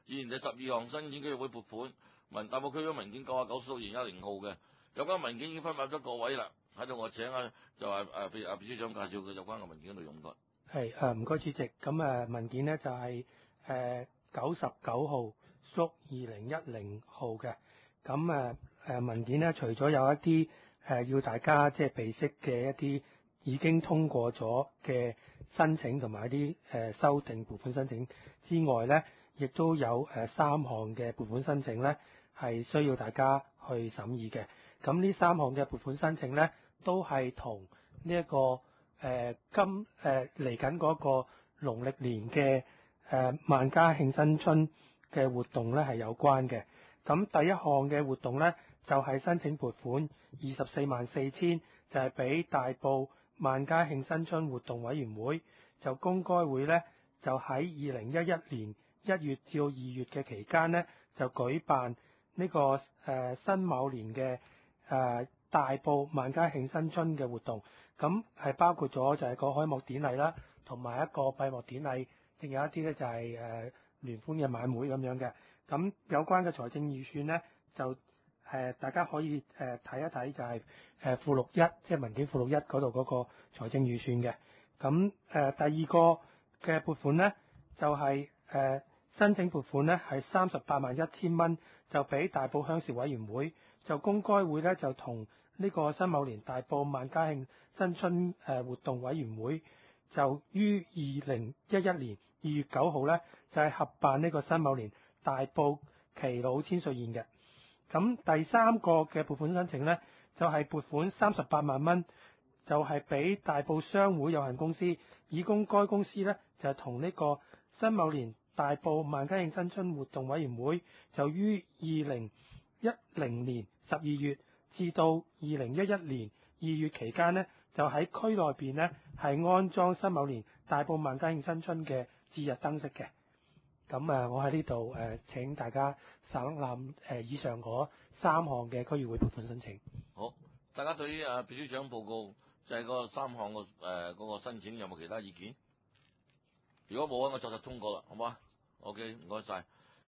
以前就12項申請區議會撥款，大埔區咗文件99/2010號嘅，有關文件已經分發咗各位啦。喺度我請就話秘書長介紹佢有關嘅文件嘅內容㗎。 係唔該主席，咁文件呢就係99號/2010號嘅，咁文件呢，除咗有一啲要大家即係備悉嘅一啲已經通過咗嘅申請同埋一啲修訂撥款申請之外呢，亦都有3項嘅撥款申請呢係需要大家去審議嘅。咁呢3項嘅撥款申請呢，都係同呢一個嚟緊嗰個農曆年嘅萬家慶新春嘅活動呢係有關嘅。咁第一項嘅活動呢，就係申請撥款244000，就係俾大埔萬家慶新春活動委員會，就供該會呢，就喺2011年1月至2月嘅期間呢，就舉辦呢個辛卯年嘅大埔萬家慶新春嘅活動。咁係包括咗就係個開幕典禮啦，同埋一個閉幕典禮，仲有一啲呢就係聯歡嘅晚會咁樣嘅。咁有關嘅財政預算呢，就大家可以睇一睇，就係附錄1，即係文件附錄1嗰度嗰個財政預算嘅。咁第二個嘅撥款呢，就係申請撥款呢係381000蚊，就俾大埔鄉事委員會，就供該會呢，就同呢個辛卯年大埔萬家慶新春活動委員會，就於2011年2月9號呢，就係合辦呢個辛卯年大埔耆老千歲宴嘅。咁第三個嘅撥款申請呢，就係撥款38萬蚊，就係俾大埔商會有限公司，以供該公司呢，就係同呢個辛卯年大埔萬家慶新春活動委員會，就於2010年12月至到2011年2月期間呢，就喺區內邊呢係安裝辛卯年大埔萬家慶新春嘅節日燈飾嘅。咁我喺呢度請大家省覽以上嗰3項嘅區議會撥款申請。 好，大家對於秘書長報告就係嗰3項嗰個申請有冇其他意見？如果冇我作實通過啦，好唔好啊？OK，唔該晒。